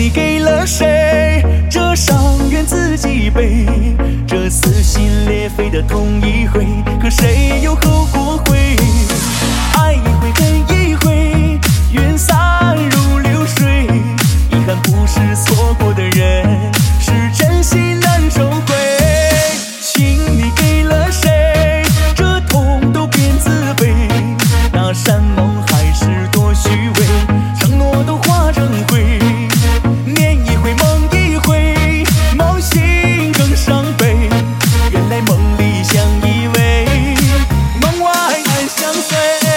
你给了谁，这伤愿自己背。这撕心裂肺的痛一回，可谁又后果悔？爱一回恨一回，云散如流水。遗憾不是错过的人，是真心难收回。情你给了谁，这痛都变自卑。那山盟海誓多虚伪，承诺都化成灰。念一回梦一回，梦醒更伤悲。原来梦里相依偎，梦外难相随。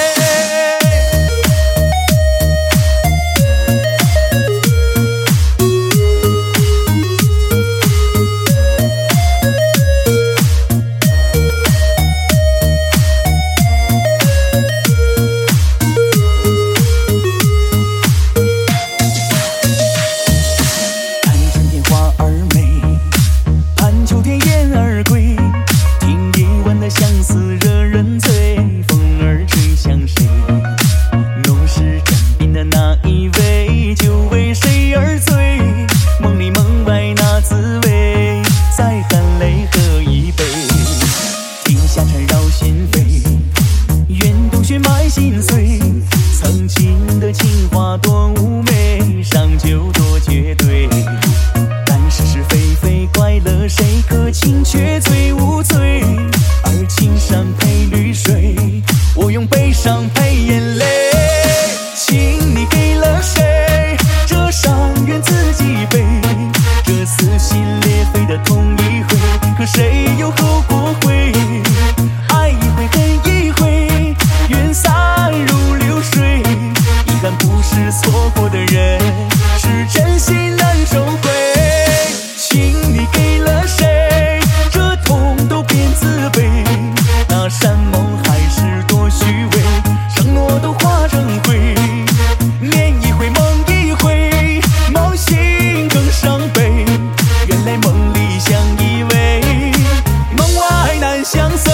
相思惹人醉，风儿吹向谁？浓时枕边的那一位，就为谁而醉？梦里梦外那滋味，再含泪喝一杯。天下缠绕心扉，愿冬雪埋心碎。曾经的情话多妩媚，伤就多绝对。但是是非非怪了谁？可情却最无罪。而青山配绿水，我用悲伤配眼泪。情你给了谁，这伤愿自己背。这撕心裂肺的痛一回，可谁又后果悔？爱一回恨一回，云散如流水。遗憾不是错过的人，是真心难收回。情你给了谁，这痛都变自卑。那山盟海誓多虚伪，承诺都化成灰。念一回梦一回，梦醒更伤悲。原来梦里相依偎，梦外难相随。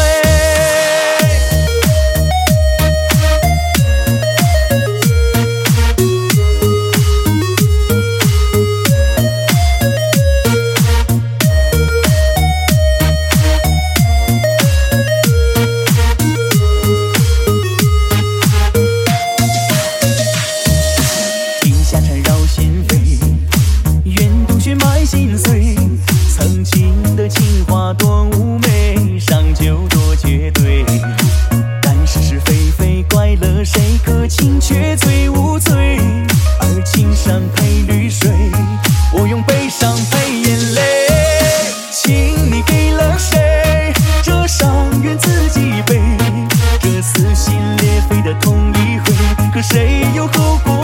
心碎，曾经的情话多妩媚，伤就多绝对。但是是非非怪了谁？可情却最无罪。而青山配绿水，我用悲伤配眼泪。情你给了谁，这伤愿自己背。这撕心裂肺的痛一回，可谁又后果？